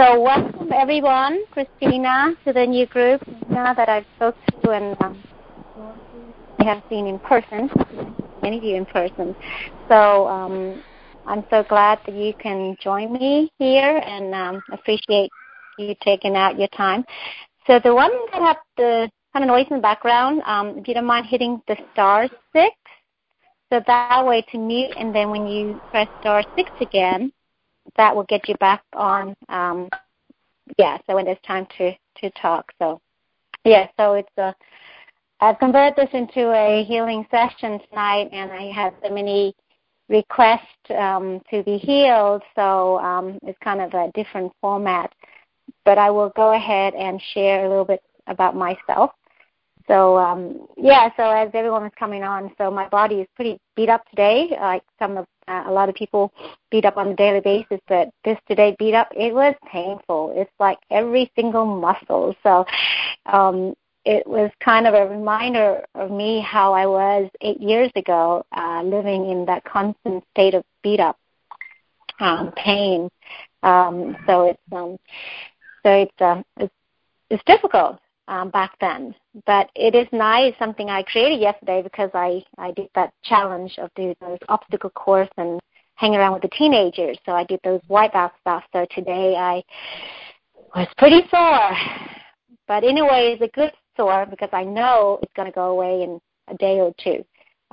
So welcome everyone, Christina, to the new group now that I've spoke to and I have seen in person, many of you in person. So I'm so glad that you can join me here and appreciate you taking out your time. So the one that have the kind of noise in the background, if you don't mind hitting the *6, so that way to mute, and then when you press *6 again, that will get you back on, so when it's time to talk. So, so it's I've converted this into a healing session tonight, and I had so many requests to be healed, so it's kind of a different format. But I will go ahead and share a little bit about myself. So, so as everyone is coming on, so my body is pretty beat up today, like a lot of people beat up on a daily basis, but this today beat up, it was painful. It's like every single muscle. So it was kind of a reminder of me how I was 8 years ago, living in that constant state of beat up pain. So it's difficult back then, but it is nice. Something I created yesterday because I did that challenge of doing those obstacle course and hang around with the teenagers. So I did those wipeout stuff. So today I was pretty sore, but anyway, it's a good sore because I know it's going to go away in a day or two.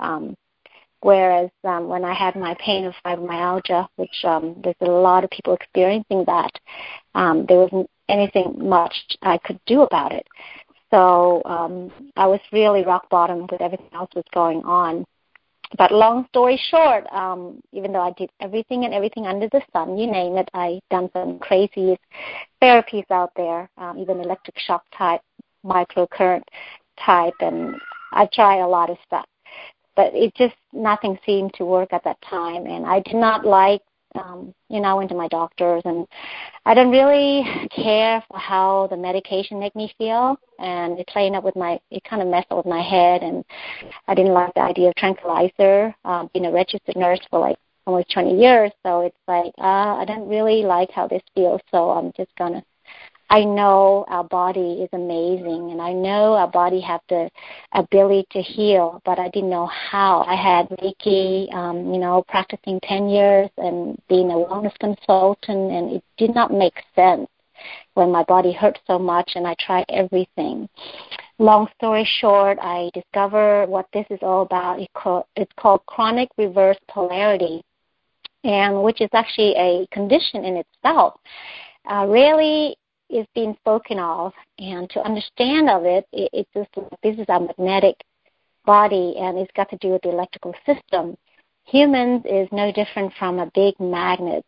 Whereas when I had my pain of fibromyalgia, which there's a lot of people experiencing that, there wasn't anything much I could do about it. So I was really rock bottom with everything else was going on. But long story short, even though I did everything under the sun, you name it, I done some crazy therapies out there, even electric shock type, microcurrent type, and I tried a lot of stuff. But it just, nothing seemed to work at that time. And I did not like, I went to my doctors, and I didn't really care for how the medication made me feel. And it kind of messed up with my head. And I didn't like the idea of tranquilizer, being a registered nurse for like almost 20 years. So it's like, I don't really like how this feels. So I'm just I know our body is amazing, and I know our body have the ability to heal, but I didn't know how. I had Reiki, practicing 10 years and being a wellness consultant, and it did not make sense when my body hurt so much, and I tried everything. Long story short, I discovered what this is all about. It's called chronic reverse polarity, and which is actually a condition in itself. Rarely is being spoken of, and to understand of it, it's just this is our magnetic body, and it's got to do with the electrical system. Humans is no different from a big magnet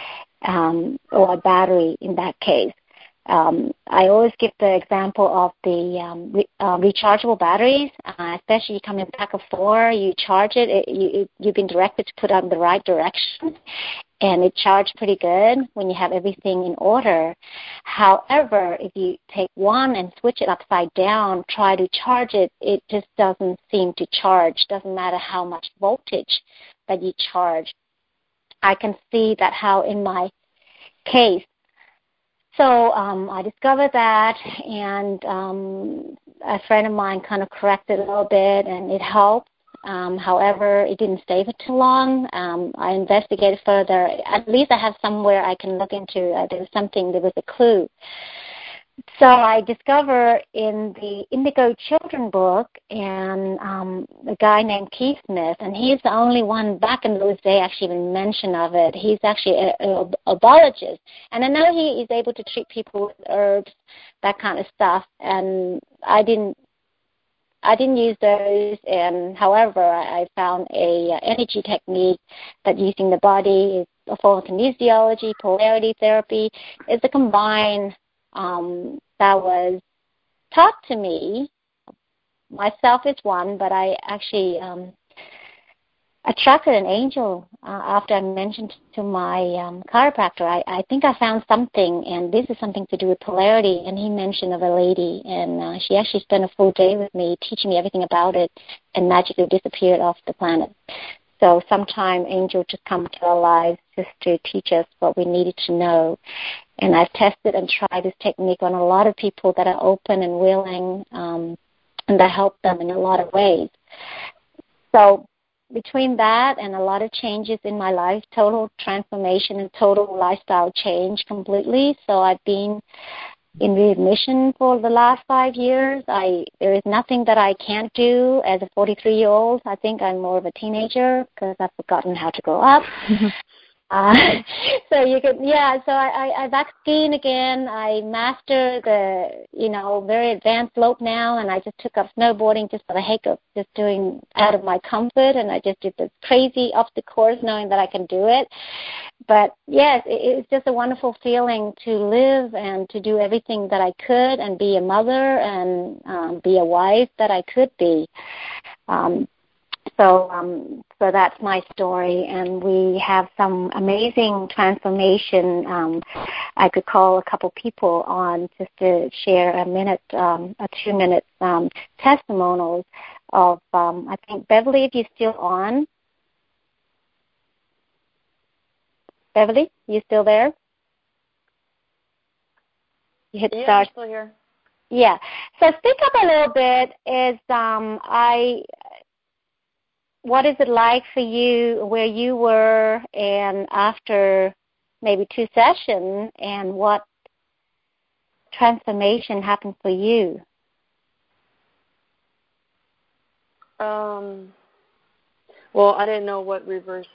or a battery in that case. I always give the example of the rechargeable batteries, especially you come in a pack of 4, you charge it, you've been directed to put it in the right direction, and it charged pretty good when you have everything in order. However, if you take one and switch it upside down, try to charge it, it just doesn't seem to charge. Doesn't matter how much voltage that you charge. I can see that how in my case. So I discovered that, and a friend of mine kind of corrected a little bit, and it helped. However, it didn't stay for too long. I investigated further. At least I have somewhere I can look into. There was a clue. So I discovered in the Indigo Children book, and a guy named Keith Smith, and he's the only one back in those days actually even mentioned of it. He's actually a biologist, and I know he is able to treat people with herbs, that kind of stuff, and I didn't use those, and however, I found a energy technique that using the body is a form of kinesiology, polarity therapy. It's a combined that was taught to me. Myself is one, but I actually attracted an angel after I mentioned to my chiropractor. I think I found something, and this is something to do with polarity, and he mentioned of a lady, and she actually spent a full day with me teaching me everything about it and magically disappeared off the planet. So sometime angel just come to our lives just to teach us what we needed to know. And I've tested and tried this technique on a lot of people that are open and willing, and that help them in a lot of ways. So between that and a lot of changes in my life, total transformation and total lifestyle change completely. So I've been in readmission for the last 5 years. There is nothing that I can't do as a 43-year-old. I think I'm more of a teenager because I've forgotten how to grow up. So you could, so I vaccine again. I master the, very advanced slope now, and I just took up snowboarding just for the heck of just doing out of my comfort, and I just did this crazy obstacle course knowing that I can do it. But yes, it's just a wonderful feeling to live and to do everything that I could and be a mother and be a wife that I could be. So that's my story, and we have some amazing transformation. I could call a couple people on just to share a 2-minute testimonials of, I think, Beverly, if you're still on. Beverly, you still there? You hit start. I'm still here. Yeah. So speak up a little bit. What is it like for you where you were and after maybe 2 sessions, and what transformation happened for you? Well, I didn't know what reverse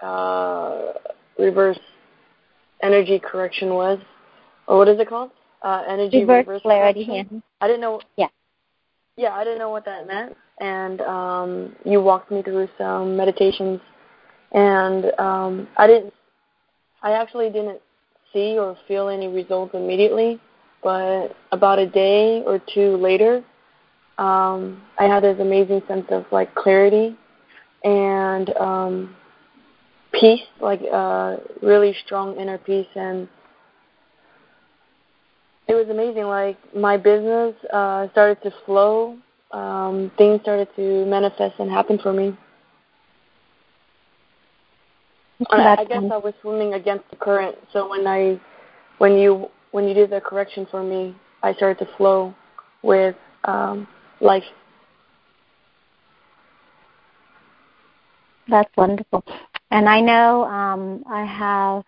energy correction was. Or what is it called? Energy reverse polarity. Correction. I didn't know. Yeah. Yeah, I didn't know what that meant. And you walked me through some meditations, and I actually didn't see or feel any results immediately, but about a day or 2 later, I had this amazing sense of like clarity and peace, like really strong inner peace, and it was amazing. Like my business started to flow. Things started to manifest and happen for me. I guess I was swimming against the current. So when you did the correction for me, I started to flow with life. That's wonderful. And I know I have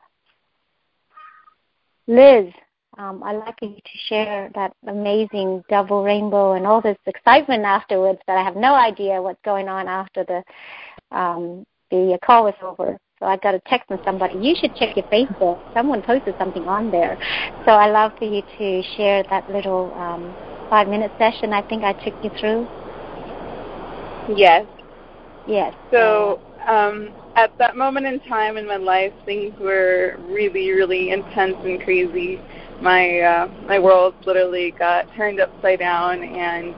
Liz. I'd like you to share that amazing double rainbow and all this excitement afterwards that I have no idea what's going on after the call was over. So I got a text from somebody. You should check your Facebook. Someone posted something on there. So I'd love for you to share that little 5-minute session I think I took you through. Yes. Yes. So at that moment in time in my life, things were really, really intense and crazy. My world literally got turned upside down, and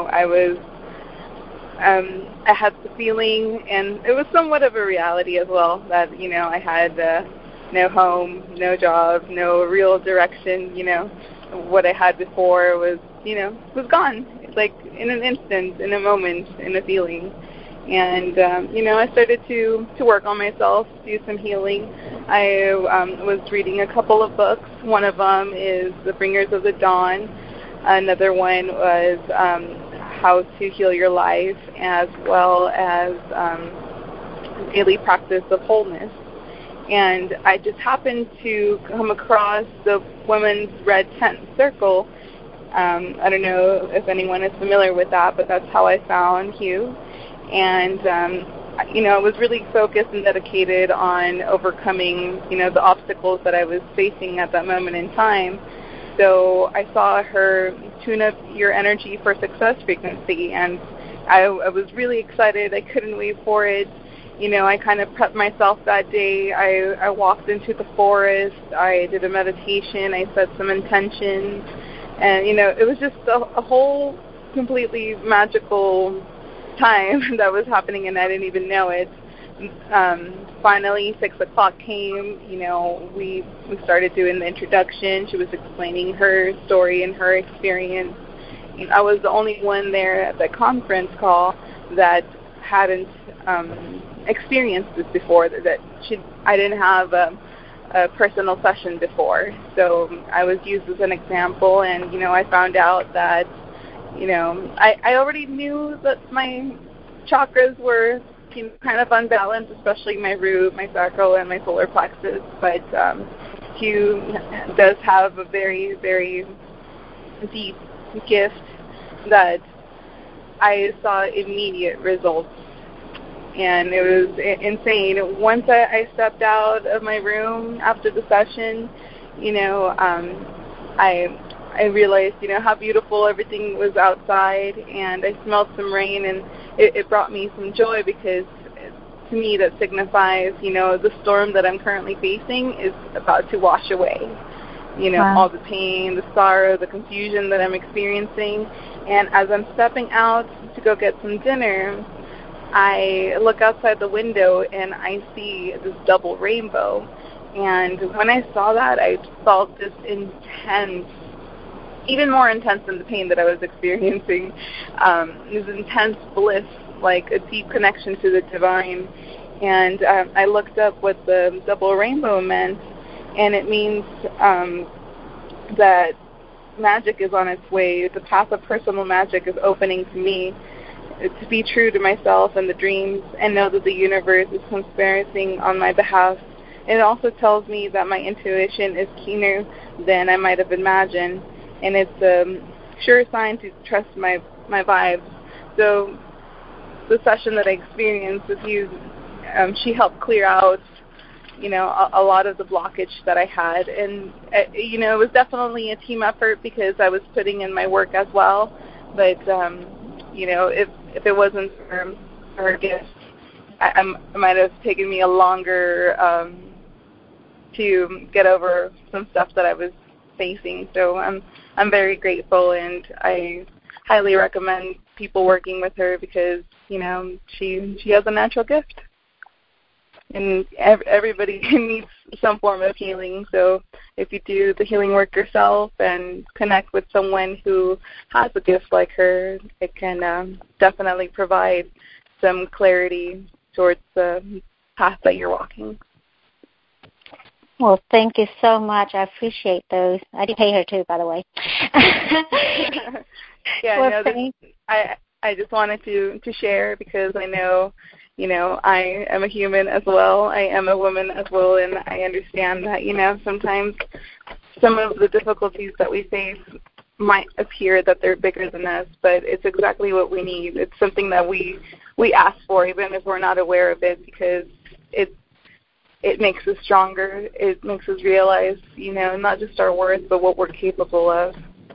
I had the feeling, and it was somewhat of a reality as well, that I had no home, no job, no real direction. What I had before was gone, like in an instant, in a moment, in a feeling. And, I started to work on myself, do some healing. I was reading a couple of books. One of them is The Bringers of the Dawn. Another one was How to Heal Your Life, as well as Daily Practice of Wholeness. And I just happened to come across the Women's Red Tent Circle. I don't know if anyone is familiar with that, but that's how I found Hugh. And, I was really focused and dedicated on overcoming, the obstacles that I was facing at that moment in time. So I saw her tune up your energy for success frequency, and I was really excited. I couldn't wait for it. I kind of prepped myself that day. I walked into the forest. I did a meditation. I set some intentions. And, it was just a whole completely magical time that was happening, and I didn't even know it. Finally, 6 o'clock came. We started doing the introduction. She was explaining her story and her experience. I was the only one there at the conference call that hadn't experienced this before. I didn't have a a personal session before. So I was used as an example, and, I found out that, I already knew that my chakras were kind of unbalanced, especially my root, my sacral, and my solar plexus. But Q does have a very, very deep gift that I saw immediate results. And it was insane. Once I stepped out of my room after the session, I realized, how beautiful everything was outside, and I smelled some rain, and it brought me some joy, because to me that signifies, the storm that I'm currently facing is about to wash away. Wow. All the pain, the sorrow, the confusion that I'm experiencing. And as I'm stepping out to go get some dinner, I look outside the window and I see this double rainbow. And when I saw that, I felt this intense, even more intense than the pain that I was experiencing, this intense bliss, like a deep connection to the divine. And I looked up what the double rainbow meant, and it means that magic is on its way. The path of personal magic is opening to me, to be true to myself and the dreams, and know that the universe is conspiring on my behalf. It also tells me that my intuition is keener than I might have imagined, and it's a sure sign to trust my vibes. So the session that I experienced with you, she helped clear out, a lot of the blockage that I had. And, it was definitely a team effort, because I was putting in my work as well. But, if it wasn't for her gift, it might have taken me a longer to get over some stuff that I was facing. So I'm very grateful, and I highly recommend people working with her, because, she has a natural gift. And everybody needs some form of healing. So if you do the healing work yourself and connect with someone who has a gift like her, it can definitely provide some clarity towards the path that you're walking. Well, thank you so much. I appreciate those. I did pay her too, by the way. Yeah, well, I just wanted to share, because I know, I am a human as well. I am a woman as well, and I understand that, sometimes some of the difficulties that we face might appear that they're bigger than us, but it's exactly what we need. It's something that we ask for, even if we're not aware of it, because it makes us stronger. It makes us realize, not just our worth, but what we're capable of.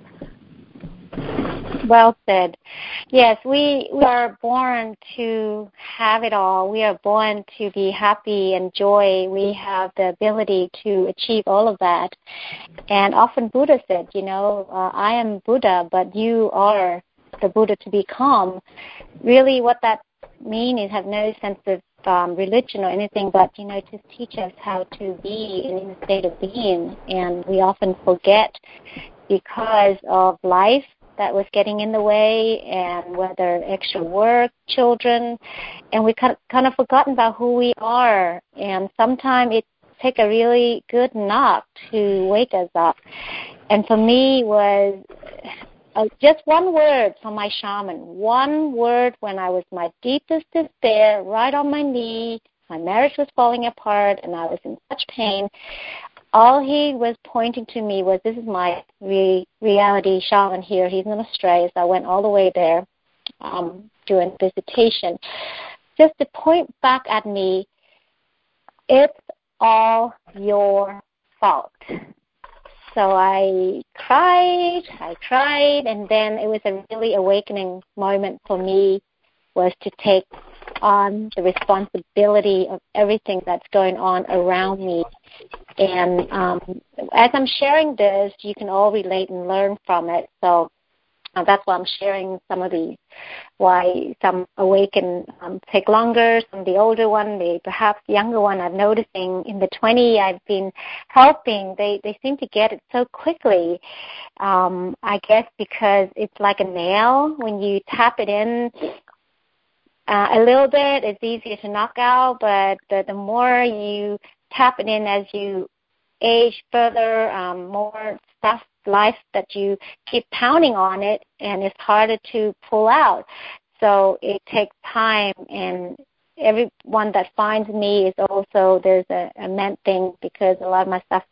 Well said. Yes, we are born to have it all. We are born to be happy and joy. We have the ability to achieve all of that. And often Buddha said, I am Buddha, but you are the Buddha to become. Really what that means is have no sense of religion or anything, but, to teach us how to be in a state of being. And we often forget, because of life that was getting in the way, and whether extra work, children, and we kind of forgotten about who we are. And sometimes it takes a really good knock to wake us up. And for me was just one word from my shaman, one word when I was my deepest despair, right on my knee, my marriage was falling apart, and I was in such pain. All he was pointing to me was, this is my reality shaman here. He's in Australia, so I went all the way there doing visitation, just to point back at me, it's all your fault. So I cried, and then it was a really awakening moment for me, was to take on the responsibility of everything that's going on around me. And as I'm sharing this, you can all relate and learn from it. So that's why I'm sharing some of these, why some awaken take longer, some of the older one, the perhaps younger one I'm noticing in the 20 I've been helping, they seem to get it so quickly. I guess because it's like a nail. When you tap it in a little bit, it's easier to knock out, but the more you tap it in as you age further, more stuff, life that you keep pounding on it, and it's harder to pull out. So it takes time, and everyone that finds me is also, there's a meant thing, because a lot of my stuff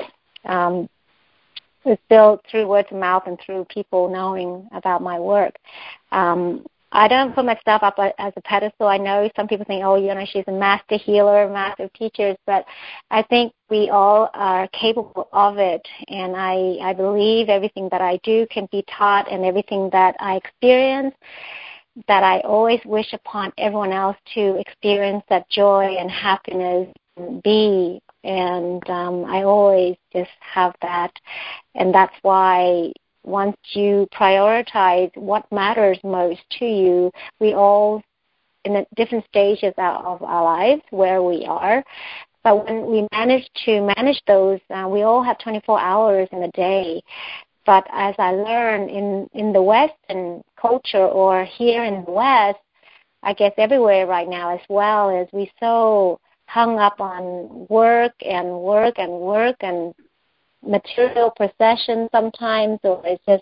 is built through word of mouth and through people knowing about my work. I don't put my stuff up as a pedestal. I know some people think, she's a master healer, master teacher, but I think we all are capable of it, and I believe everything that I do can be taught, and everything that I experience, that I always wish upon everyone else to experience that joy and happiness and be. And I always just have that. And that's why once you prioritize what matters most to you, we all in the different stages of our lives where we are. But when we manage to manage those, we all have 24 hours in a day. But as I learn in the Western culture, or here in the West, I guess everywhere right now as well, is we so hung up on work and material possession sometimes, or it's just,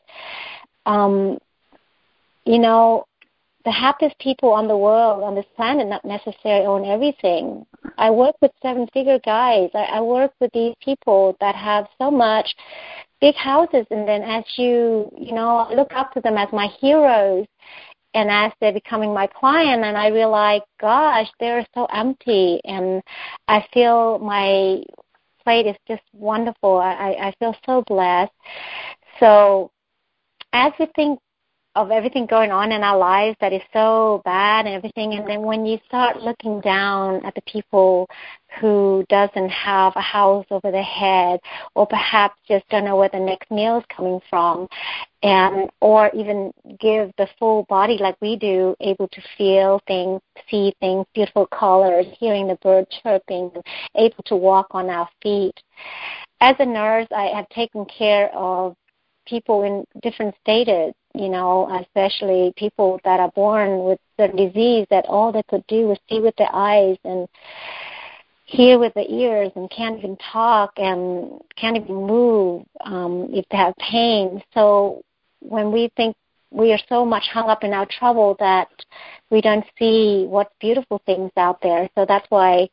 the happiest people on the world, on this planet, not necessarily own everything. I work with 7-figure guys. I work with these people that have so much, big houses, and then as I look up to them as my heroes, and as they're becoming my client, and I realize, gosh, they're so empty, and I feel my plate is just wonderful. I feel so blessed. So as we think of everything going on in our lives that is so bad and everything, and then when you start looking down at the people who doesn't have a house over their head, or perhaps just don't know where the next meal is coming from, and or even give the full body like we do, able to feel things, see things, beautiful colors, hearing the birds chirping, able to walk on our feet. As a nurse, I have taken care of people in different stages, especially people that are born with the disease that all they could do was see with their eyes and hear with the ears, and can't even talk and can't even move if they have pain. So when we think we are so much hung up in our trouble that we don't see what beautiful things out there. So that's why,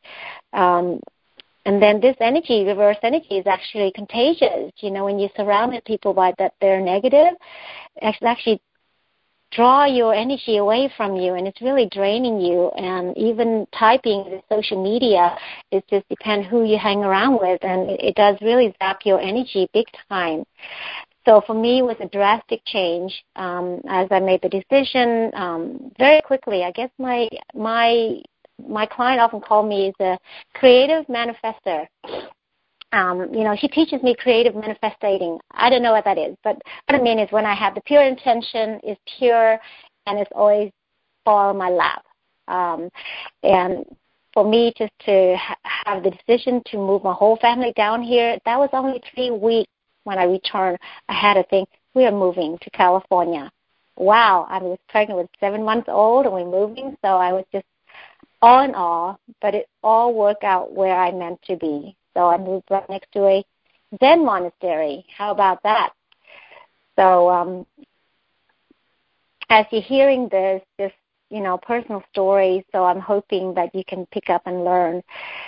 and then this energy, reverse energy, is actually contagious. When you're surrounded people by that they're negative, it actually draw your energy away from you, and it's really draining you. And even typing the social media, it just depends who you hang around with, and it does really zap your energy big time. So for me, it was a drastic change as I made the decision very quickly. I guess my client often called me the creative manifester. She teaches me creative manifesting. I don't know what that is, but what I mean is when I have the pure intention, is pure, and it's always fall in my lap. And for me just to have the decision to move my whole family down here, that was only 3 weeks when I returned. I had to think, we are moving to California. Wow, I was pregnant with 7 months old, and we're moving, so I was just all in awe, but it all worked out where I meant to be. So I moved right next to a Zen monastery. How about that? So as you're hearing this, just, personal stories, so I'm hoping that you can pick up and learn.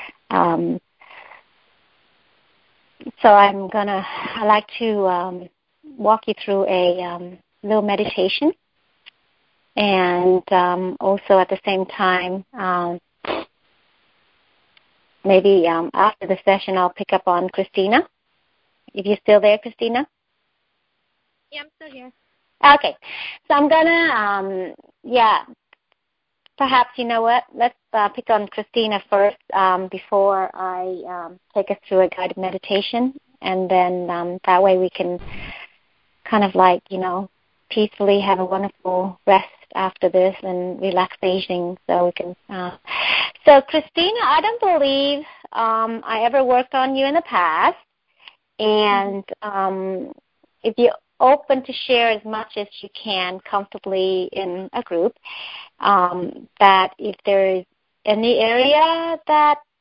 So I like to walk you through a little meditation. And also at the same time, maybe after the session, I'll pick up on Christina. If you're still there, Christina? Yeah, I'm still here. Okay. So I'm going to, perhaps, you know what, let's pick on Christina first before I take us through a guided meditation. And then that way we can kind of peacefully have a wonderful rest after this and relaxation, so we can. So Christina, I don't believe I ever worked on you in the past, and if you're open to share as much as you can comfortably in a group, that if there is any area that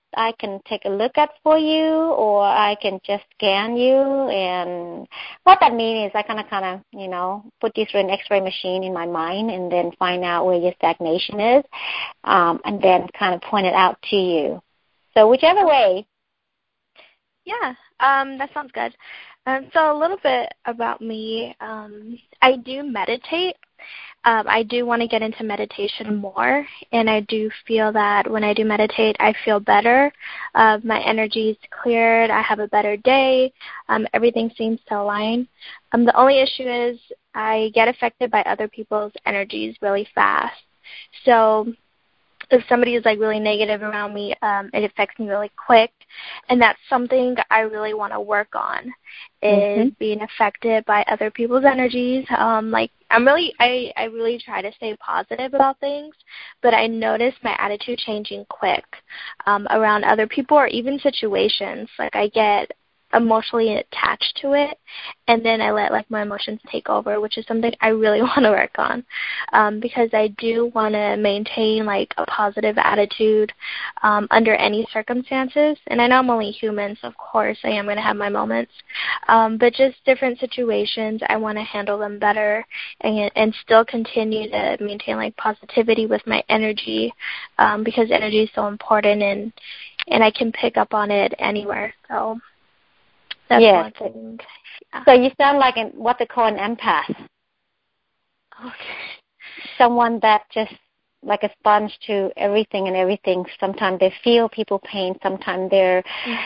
I can take a look at for you, or I can just scan you. And what that means is I kind of, put you through an X-ray machine in my mind and then find out where your stagnation is, and then kind of point it out to you. So whichever way. Yeah, that sounds good. So a little bit about me. I do meditate. I do want to get into meditation more, and I do feel that when I do meditate, I feel better. My energy is cleared. I have a better day. Everything seems to align. The only issue is I get affected by other people's energies really fast. So if somebody is like really negative around me, it affects me really quick, and that's something I really want to work on, is being affected by other people's energies. I really try to stay positive about things, but I notice my attitude changing quick around other people or even situations. Like I get emotionally attached to it, and then I let my emotions take over, which is something I really want to work on, because I do want to maintain a positive attitude under any circumstances. And I know I'm only human, so of course I am going to have my moments, but just different situations, I want to handle them better and still continue to maintain positivity with my energy, because energy is so important, and I can pick up on it anywhere. So that's one thing. Yeah. So you sound like what they call an empath. Okay. Someone that just like a sponge to everything and everything. Sometimes they feel people pain. Sometimes they're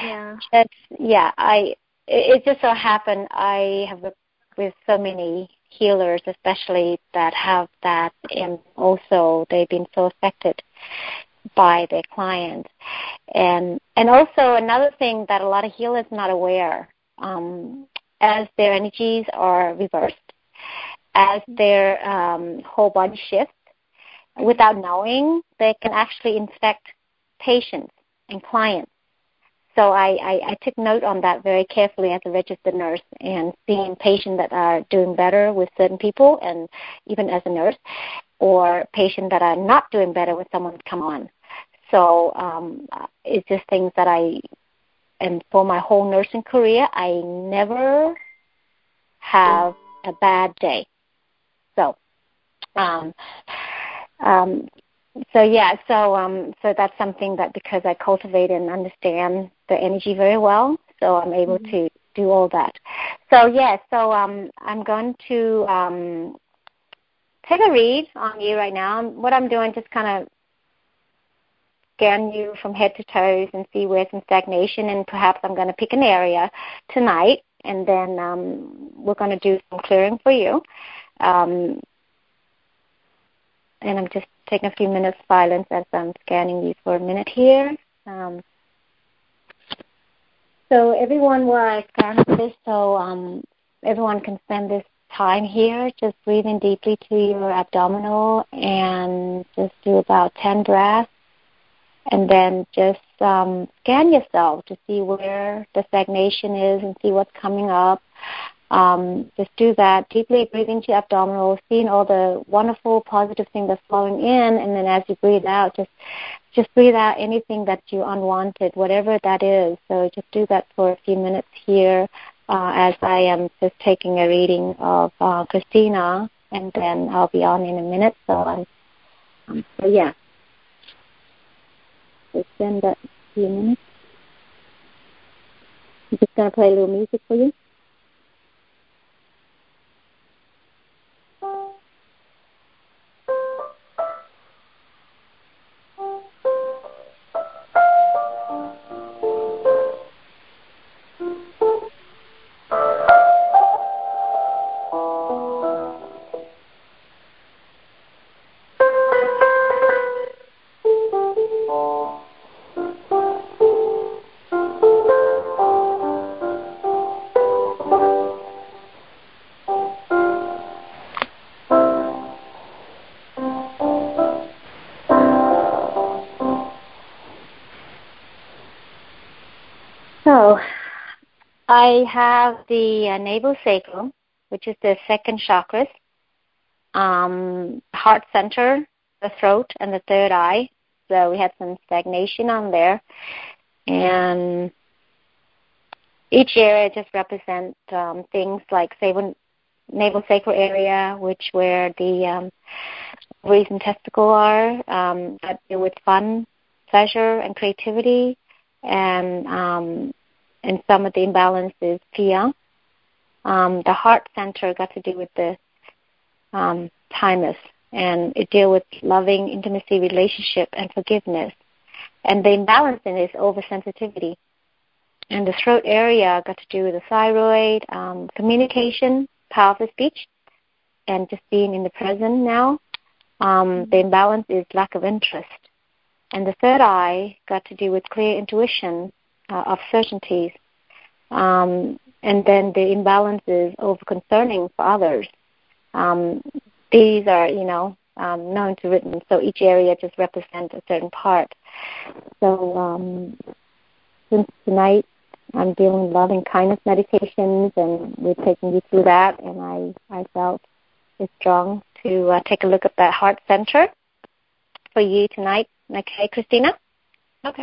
it just so happened I have worked with so many healers, especially that have that, and also they've been so affected by their clients. And also another thing that a lot of healers are not aware, as their energies are reversed, as their whole body shifts, without knowing, they can actually infect patients and clients. So I took note on that very carefully as a registered nurse, and seeing patients that are doing better with certain people, and even as a nurse, or patients that are not doing better when someone's come on. So it's just things that and for my whole nursing career, I never have a bad day. So, so that's something that, because I cultivate and understand the energy very well, so I'm able to do all that. So I'm going to take a read on you right now. What I'm doing, just kind of scan you from head to toes and see where's some stagnation, and perhaps I'm going to pick an area tonight, and then we're going to do some clearing for you. And I'm just taking a few minutes silence as I'm scanning you for a minute here. So everyone, while I scan this, so everyone can spend this time here, just breathing deeply to your abdominal, and just do about 10 breaths. And then just scan yourself to see where the stagnation is and see what's coming up. Just do that, deeply breathing to your abdominal, seeing all the wonderful, positive things that's flowing in, and then as you breathe out, just breathe out anything that you unwanted, whatever that is. So just do that for a few minutes here, as I am just taking a reading of Christina, and then I'll be on in a minute. So Just spend that few minutes. I'm just going to play a little music for you. So I have the navel sacrum, which is the second chakra, heart center, the throat, and the third eye. so we had some stagnation on there. And each area just represents things like navel sacral area, where the ovaries and testicle are, that deal with fun, pleasure, and creativity, and some of the imbalance is fear. The heart center got to do with the thymus, and it deals with loving, intimacy, relationship, and forgiveness. And the imbalance in it is oversensitivity. And the throat area got to do with the thyroid, communication, powerful speech, and just being in the present now. The imbalance is lack of interest. And the third eye got to do with clear intuition of certainties. And then the imbalance is over-concerning for others. These are, known to written, so each area just represents a certain part. So since tonight I'm doing love and kindness meditations, and we're taking you through that, and I felt it's strong to take a look at that heart center for you tonight. Okay, Christina? Okay.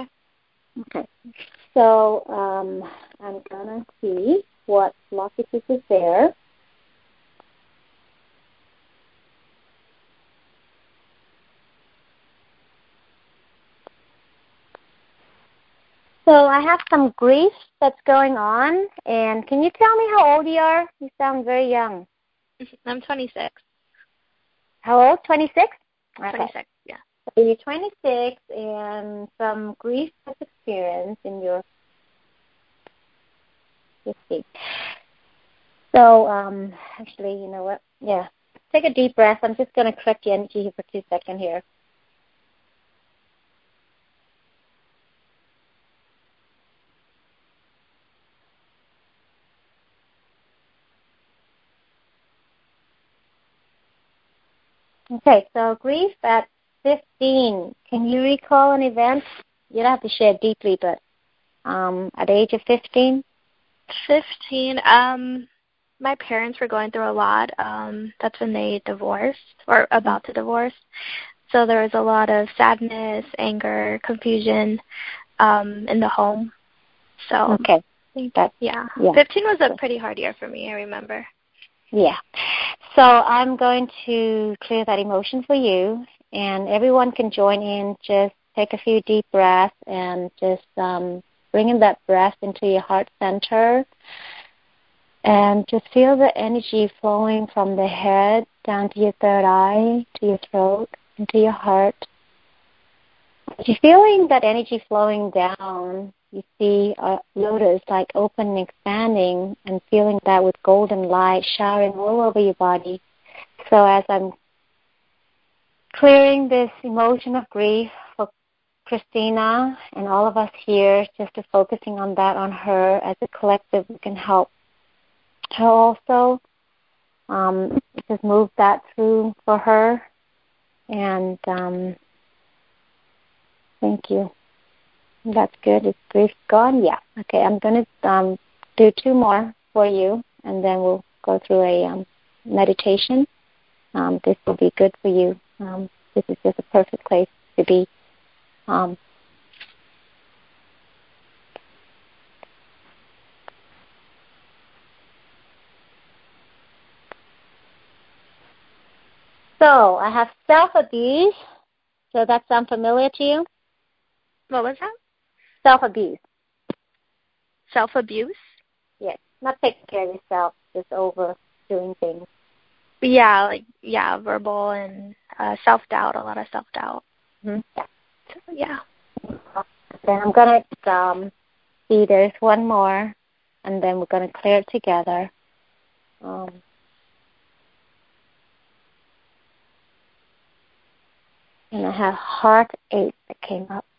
So I'm going to see what blockages is there. So I have some grief that's going on, and can you tell me how old you are? You sound very young. I'm 26. How old? 26? Okay. 26, yeah. So you're 26, and some grief was experienced in your... Let's see. So, actually, you know what? Yeah. Take a deep breath. I'm just going to correct the energy here for 2 seconds here. Okay, so grief at 15. Can you recall an event? You don't have to share deeply, but at the age of 15? 15, my parents were going through a lot. That's when they divorced, or about to divorce. So there was a lot of sadness, anger, confusion in the home. So okay. Yeah. 15 was a pretty hard year for me, I remember. Yeah. So I'm going to clear that emotion for you, and everyone can join in. Just take a few deep breaths and just bring in that breath into your heart center, and just feel the energy flowing from the head down to your third eye, to your throat, into your heart. If you're feeling that energy flowing down, you see a lotus like open and expanding, and feeling that with golden light showering all over your body. So as I'm clearing this emotion of grief for Christina and all of us here, just to focusing on that, on her, as a collective, we can help her also. Just move that through for her. And thank you. That's good. Is grief gone? Yeah. Okay, I'm going to do 2 more for you, and then we'll go through a meditation. This will be good for you. This is just a perfect place to be. So I have self-abuse. So that sound familiar to you? What was that? Self-abuse. Self-abuse? Yes. Not taking care of yourself, just overdoing things. Yeah, verbal and self-doubt, a lot of self-doubt. Mm-hmm. So, yeah. Then I'm going to see there's one more, and then we're going to clear it together. And I have heartache that came up.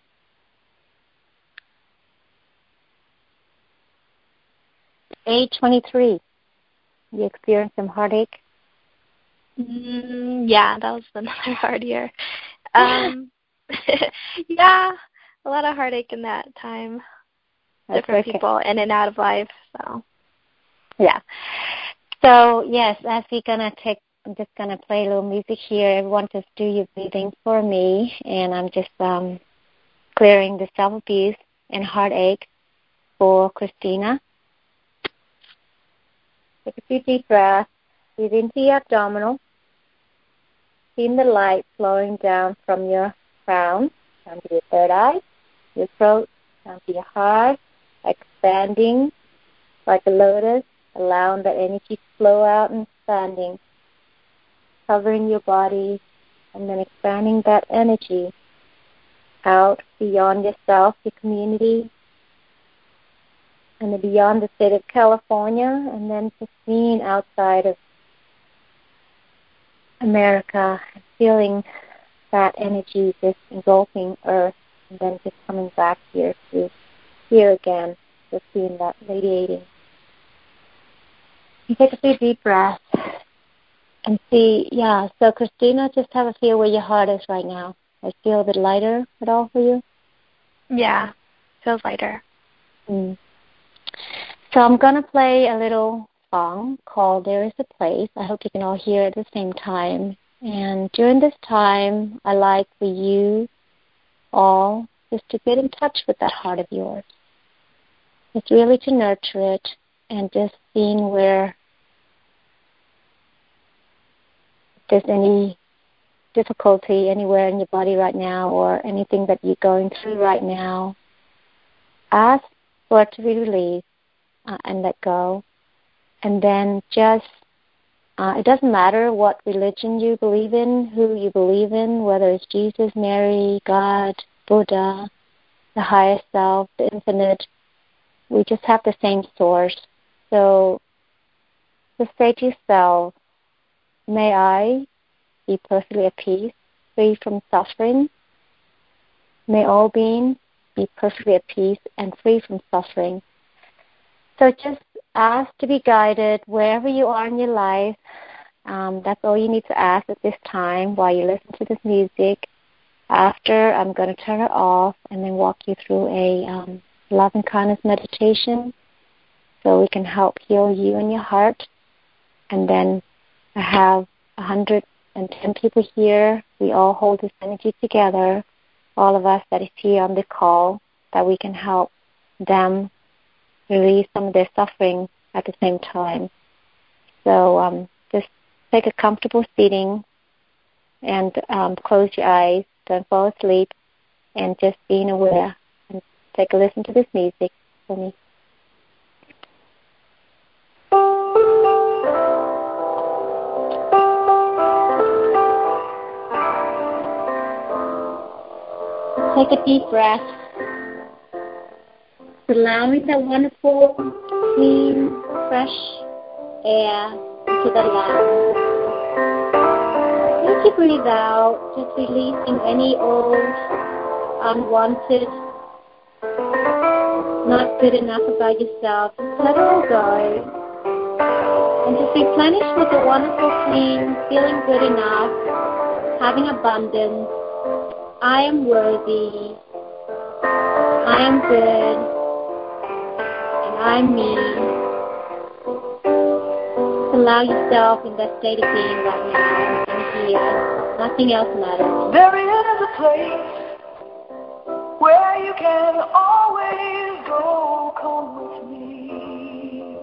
Age 23. You experienced some heartache? Yeah, that was another hard year. Yeah, a lot of heartache in that time. That's different okay. people in and out of life. So yeah. So yes, as we're gonna take I'm just going to play a little music here. Everyone just do your breathing for me, and I'm just clearing the self-abuse and heartache for Christina. Take a few deep breaths. Breathe into your abdominal. Feel the light flowing down from your crown, down to your third eye, your throat, down to your heart, expanding like a lotus, allowing that energy to flow out and expanding, covering your body, and then expanding that energy out beyond yourself, your community, and then beyond the state of California, and then just being outside of America, feeling that energy just engulfing Earth, and then just coming back here to here again, just being that radiating. You take a few deep breaths and see, so Christina, just have a feel where your heart is right now. Does it feel a bit lighter at all for you? Yeah, feels lighter. So I'm going to play a little song called There Is a Place. I hope you can all hear it at the same time. And during this time, I like for you all just to get in touch with that heart of yours. It's really to nurture it and just seeing where there's any difficulty anywhere in your body right now or anything that you're going through right now. Ask for it to be released and let go. And then just, it doesn't matter what religion you believe in, who you believe in, whether it's Jesus, Mary, God, Buddha, the higher self, the infinite. We just have the same source. So just say to yourself, may I be perfectly at peace, free from suffering. May all beings be perfectly at peace and free from suffering. So just ask to be guided wherever you are in your life. That's all you need to ask at this time while you listen to this music. After, I'm going to turn it off and then walk you through a love and kindness meditation so we can help heal you and your heart. And then I have 110 people here. We all hold this energy together, all of us that is here on the call, that we can help them release some of their suffering at the same time. So just take a comfortable seating and close your eyes. Don't fall asleep, and just being aware. And take a listen to this music for me. Take a deep breath. Allowing that wonderful, clean, fresh air into the lungs. As you breathe out, just releasing any old, unwanted, not good enough about yourself. Just let it all go. And just replenish with a wonderful, clean, feeling good enough, having abundance. I am worthy. I am good. And I'm me. Allow yourself in that state of being right now and here. Nothing else matters. There is a place where you can always go. Come with me.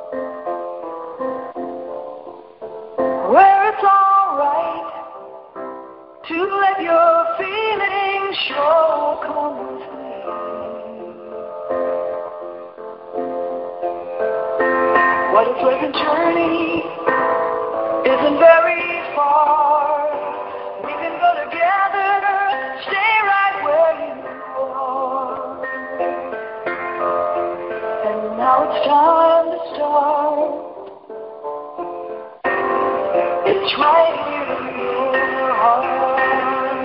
Where it's all right to let your feelings show. Come with me. What a pleasant journey isn't very far. We can go together, stay right where you are. And now it's time to start. It's right here in your heart.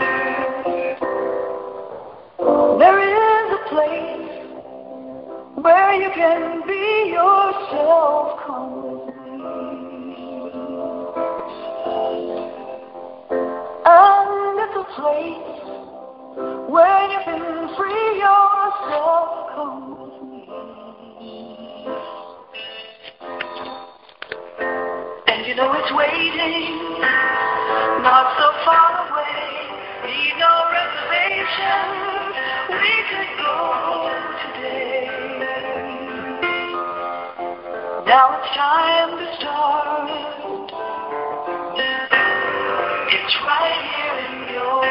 There is a place where you can be yourself. Come with me. And it's a place where you can free yourself. Come with me. And You know it's waiting, not so far away. Need no reservations, we could go today. Now it's time to start. It's right here in your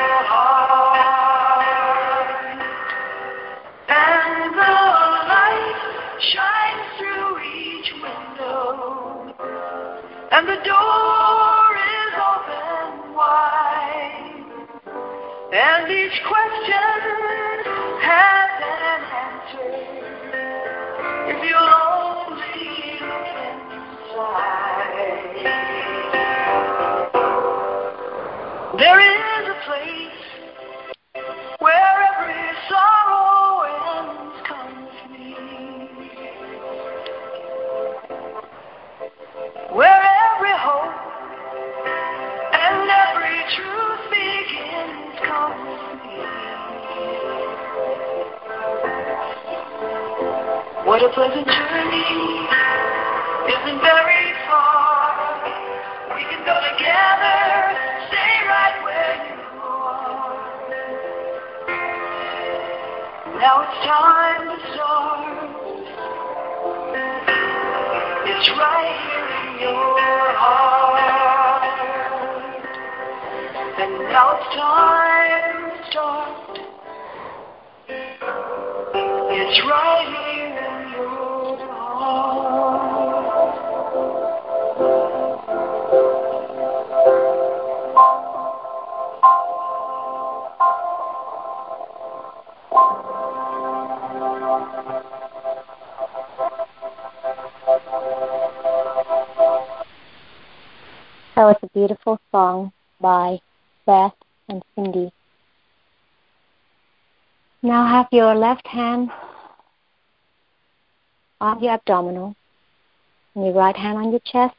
heart. And the light shines through each window, and the door is open wide, and each question has an answer if you'll only look inside. There is a place where every sorrow ends. Come with me. Where every hope and every truth begins. Come with me. What a pleasant journey, isn't very far. We can go together, stay right where you are. Now it's time to start. It's right here in your heart. And now it's time to start. It's right here in your heart. That was a beautiful song by Beth and Cindy. Now have your left hand on your abdominal and your right hand on your chest.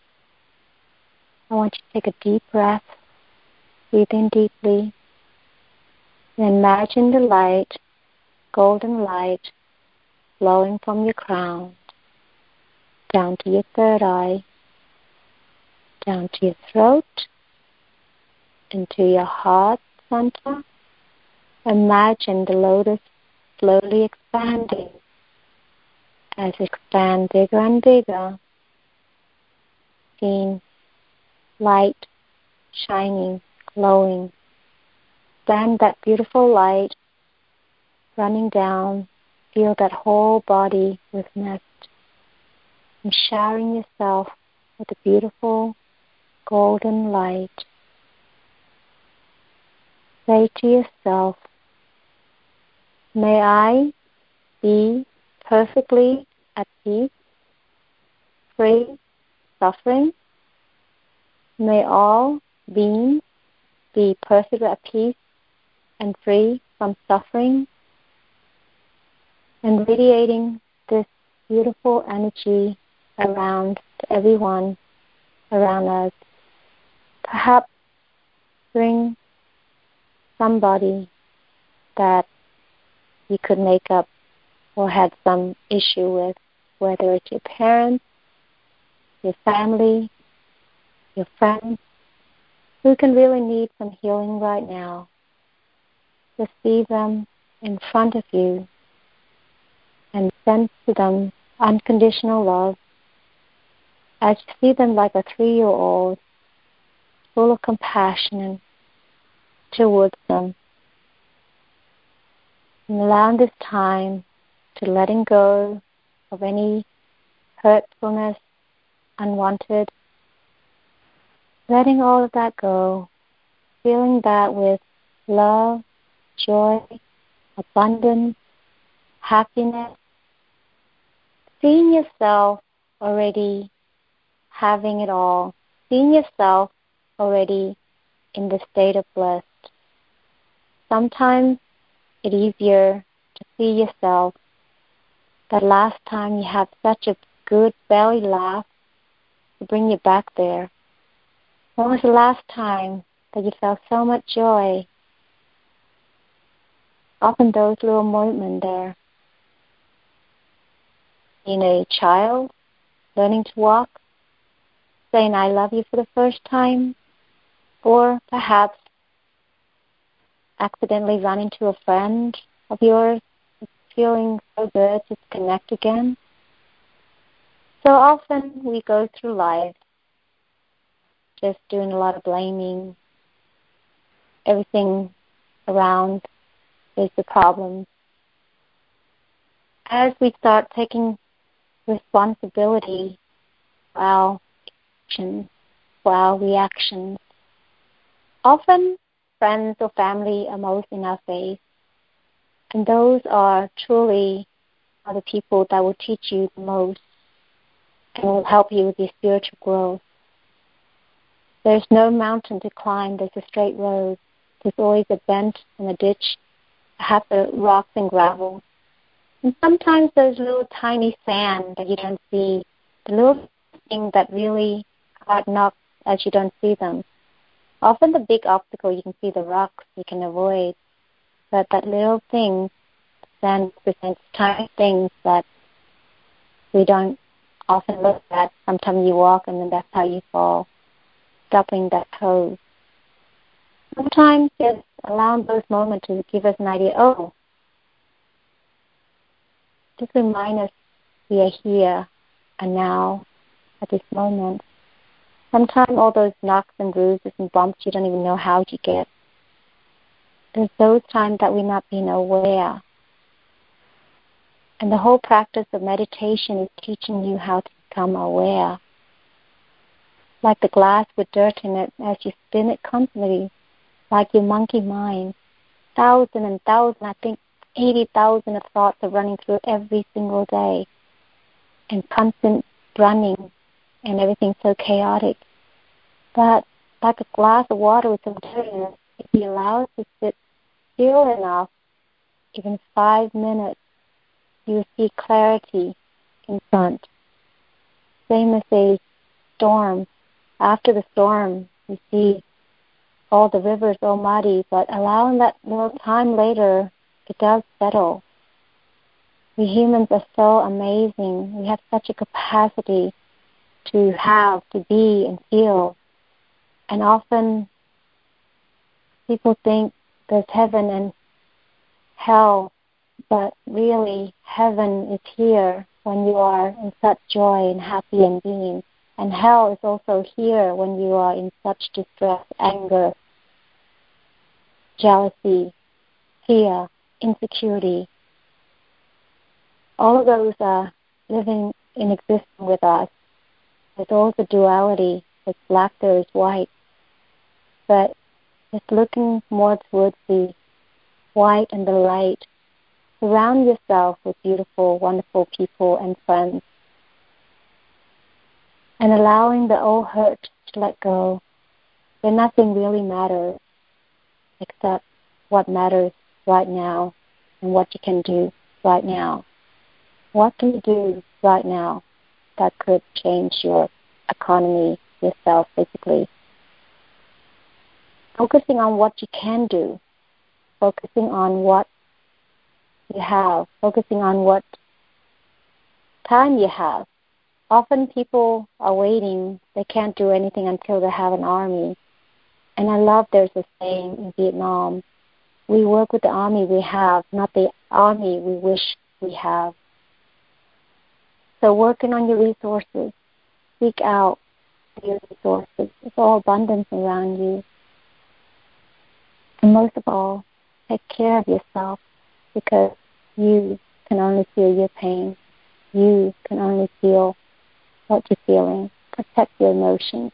I want you to take a deep breath. Breathe in deeply. And imagine the light, golden light, flowing from your crown down to your third eye, down to your throat, into your heart center. Imagine the lotus slowly expanding. As it expands bigger and bigger, seeing light shining, glowing. Expand that beautiful light running down. Feel that whole body with mist. And showering yourself with the beautiful golden light. Say to yourself, may I be perfectly at peace, free suffering. May all beings be perfectly at peace and free from suffering. And radiating this beautiful energy around everyone around us. Perhaps bring somebody that you could make up or had some issue with, whether it's your parents, your family, your friends, who can really need some healing right now. Just see them in front of you and send to them unconditional love as you see them like a 3-year-old, full of compassion towards them. And allow this time to letting go of any hurtfulness, unwanted, letting all of that go, feeling that with love, joy, abundance, happiness, seeing yourself already having it all, seeing yourself already in the state of blessed. Sometimes it's easier to see yourself that last time you had such a good belly laugh to bring you back there. When was the last time that you felt so much joy? Often those little moments there. Being a child, learning to walk, saying I love you for the first time, or perhaps accidentally run into a friend of yours feeling so good to connect again. So often we go through life just doing a lot of blaming. Everything around is the problem. As we start taking responsibility for our actions, for our reactions, often friends or family are most in our face, and those are truly the people that will teach you the most and will help you with your spiritual growth. There's no mountain to climb. There's a straight road. There's always a bend and a ditch, perhaps the rocks and gravel. And sometimes there's little tiny sand that you don't see, the little thing that really hard knocks as you don't see them. Often the big obstacle, you can see the rocks you can avoid, but that little thing, sand represents tiny things that we don't often look at. Sometimes you walk and then that's how you fall, stubbing that toe. Sometimes just allowing those moments to give us an idea, just remind us we are here and now at this moment. Sometimes all those knocks and bruises and bumps you don't even know how to get. There's those times that we're not being aware. And the whole practice of meditation is teaching you how to become aware. Like the glass with dirt in it, as you spin it constantly, like your monkey mind, thousands and thousands, I think 80,000 of thoughts are running through every single day, and constant running, and everything's so chaotic. But like a glass of water with some dirt in it, if you allow it to sit still enough, even 5 minutes, you see clarity in front. Same as a storm. After the storm, you see all the rivers all muddy, but allowing that little time later, it does settle. We humans are so amazing. We have such a capacity to have, to be, and feel. And often people think there's heaven and hell, but really heaven is here when you are in such joy and happy and being. And hell is also here when you are in such distress, anger, jealousy, fear, insecurity. All of those are living in existence with us. There's also duality. There's black, there is white. But just looking more towards the white and the light. Surround yourself with beautiful, wonderful people and friends. And allowing the old hurt to let go. Then nothing really matters except what matters right now and what you can do right now. What can you do right now that could change your economy, yourself physically? Focusing on what you can do. Focusing on what you have. Focusing on what time you have. Often people are waiting. They can't do anything until they have an army. And I love there's a saying in Vietnam, we work with the army we have, not the army we wish we have. So working on your resources, seek out your resources. It's all abundance around you. And most of all, take care of yourself because you can only feel your pain. You can only feel what you're feeling. Protect your emotions.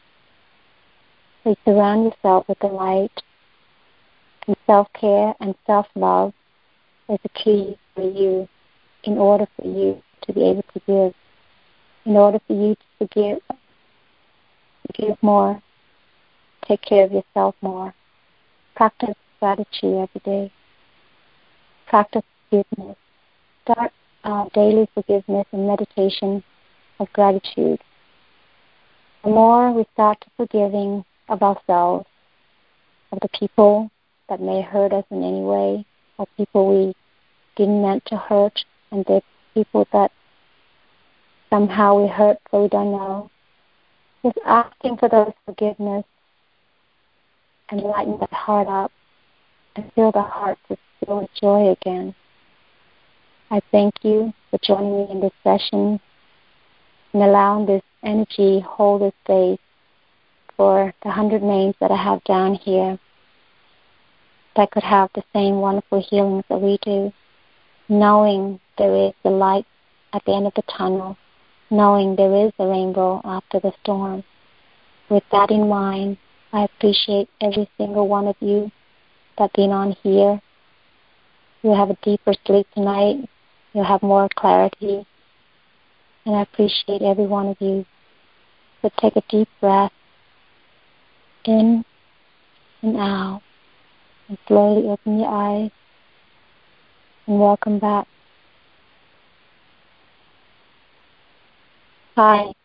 So surround yourself with the light. And self-care and self-love is the key for you in order for you to be able to give. In order for you to forgive more, take care of yourself more. Practice gratitude every day. Practice forgiveness. Start daily forgiveness and meditation of gratitude. The more we start to forgiving of ourselves, of the people that may hurt us in any way, or people we didn't meant to hurt, and the people that somehow we hurt so we don't know, Just asking for those forgiveness and lighten that heart up and fill the heart to fill with joy again. I thank you for joining me in this session and allowing this energy hold this space for the 100 names that I have down here that could have the same wonderful healings that we do, knowing there is the light at the end of the tunnel, knowing there is a rainbow after the storm. With that in mind, I appreciate every single one of you that's been on here. You'll have a deeper sleep tonight. You'll have more clarity. And I appreciate every one of you. So take a deep breath in and out. And slowly open your eyes and welcome back. Hi,